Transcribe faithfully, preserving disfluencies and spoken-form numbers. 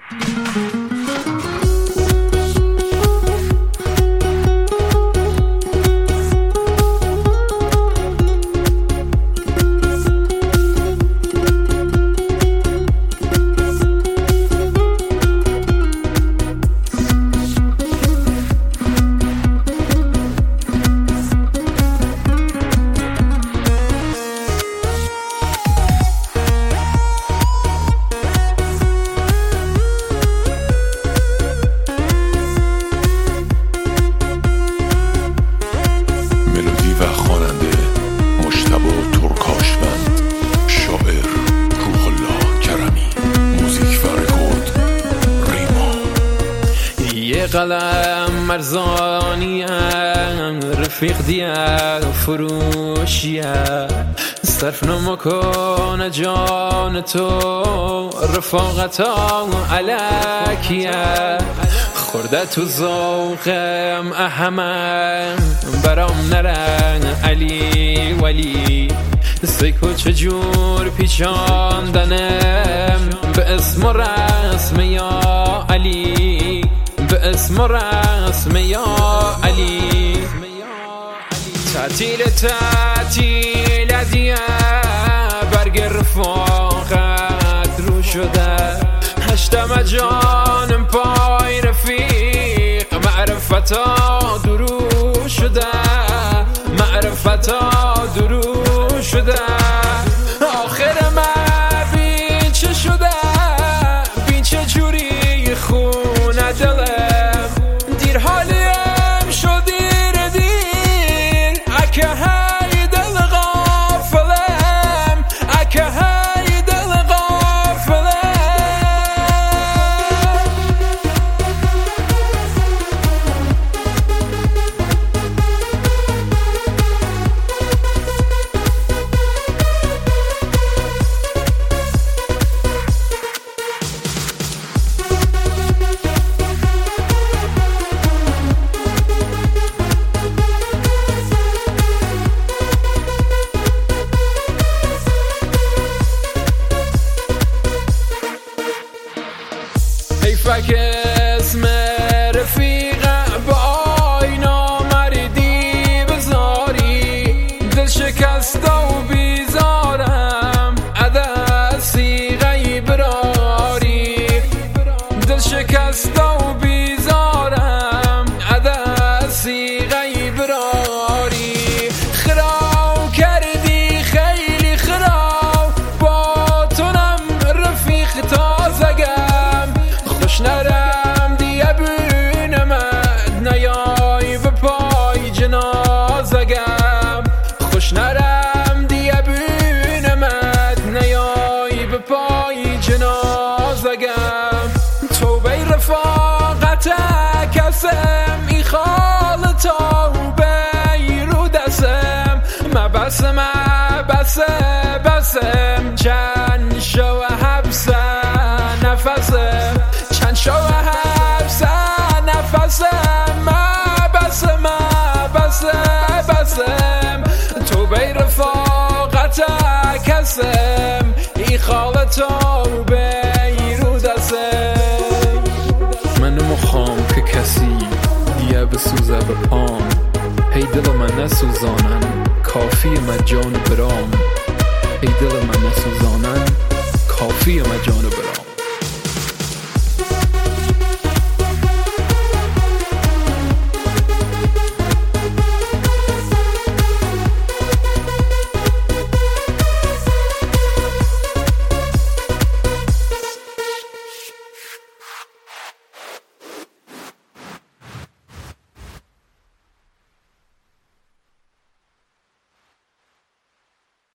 قلم مرزانیم رفیق دیا فروشیه صرف نمکن جان تو رفاقتا علکیه خورده تو ذوقم احمد برام نرن علی ولی سیکو چجور پیچاندنم به اسم و رسم یا علی به اسم و رسم یا علی تعطیل تعطیل دیه برگ رفاقت رو شده هشتم جانم پای رفیق معرفتا درو شده معرفتا درو شده آخر من بین چه شده بین چه جوری خونه دلم دیر حالیم شد دیر دیر اکه های دل غافلم اکه های دل غافلم حیفک اسم رفیق با آینا مردی بزاری دل شکست و بیزارم عدسی غیب راری دل شکست و بیزارم عدسی غیب راری خراو کردی خیلی خراو با تونم رفیق تازگم خوش نرم دیگه بینمت نیای به پای جنازگم خوش نرم دیگه بینمت نیای به پای جنازگم توبه رفاقت کسم ای خال توبه رو دستم مبسم مبسم بسم چند شو حبسه نفسم چند شو حبسه نفسم مبسم مبسم بسم توبه رفاقت کسم ای خال توبه رو دستم من نمیخوام که کسی دیگه بسوزه به پام هی دل من نسوزانن کافی من جان برام ای دل من نسوزانن کافی من جان برام